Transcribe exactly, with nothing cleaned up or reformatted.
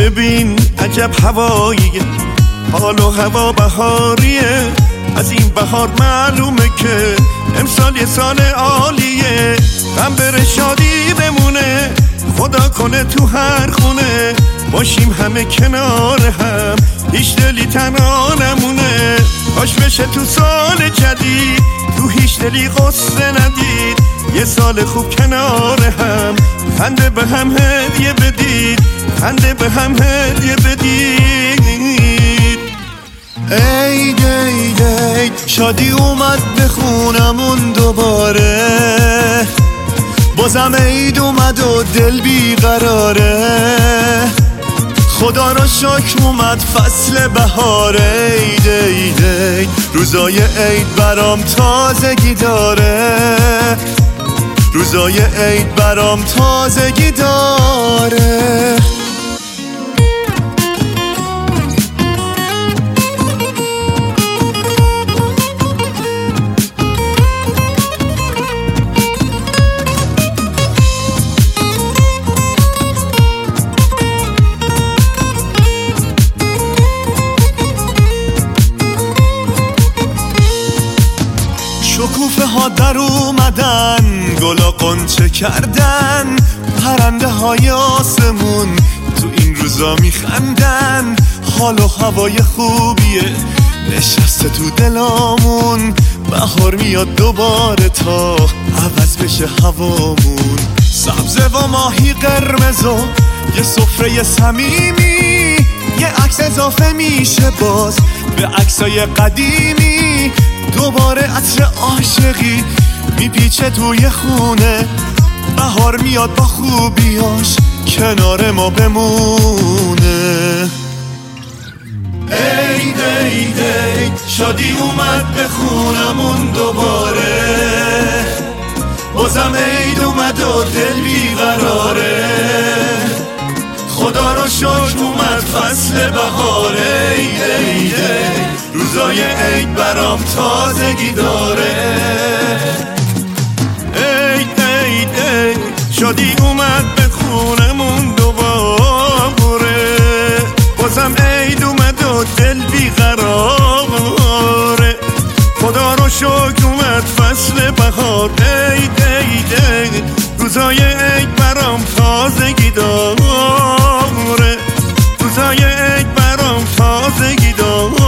ببین عجب هواییه، حال و هوا بهاریه. از این بهار معلومه که امسال یه سال عالیه. غم بره شادی بمونه، خدا کنه تو هر خونه باشیم همه کنار هم، هیچ دلی تنها نمونه. کاش بشه تو سال جدید تو هیچ دلی غصه ندید، یه سال خوب کنار هم خنده به هم هدیه بدید، خنده به هم هدیه بدید. عید عید عید شادی اومد به خونمون دوباره، بازم عید اومد و دل بیقراره. خدا را شکر اومد فصل بهاره. عید عید عید روزای عید برام تازگی داره، روزای عید برام تازگی داره. شکوفه ها در اومدن، گلا قنچه کردن، پرنده های آسمون تو این روزا میخندن. حال و هوای خوبیه نشسته تو دلامون، بهار میاد دوباره تا عوض بشه هوامون. سبزه و ماهی قرمز و یه سفره صمیمی، یه عکس اضافه میشه باز به عکسای قدیمی. دوباره عطر عاشقی میپیچه توی خونه، بهار میاد با خوبیاش کنار ما بمونه. عید عید عید شادی اومد به خونمون دوباره، بازم عید اومد و دل بیقراره. خدا رو شکر اومد فصل بهاره. عید عید عید روزای عید برام تازگی داره. عید عید عید شادی اومد به خونمون دوباره، بازم عید اومد و دل بیقراره. خدا رو شکر اومد فصل بهار. عید عید عید روزای عید برام تازگی داره، روزای عید برام تازگی داره.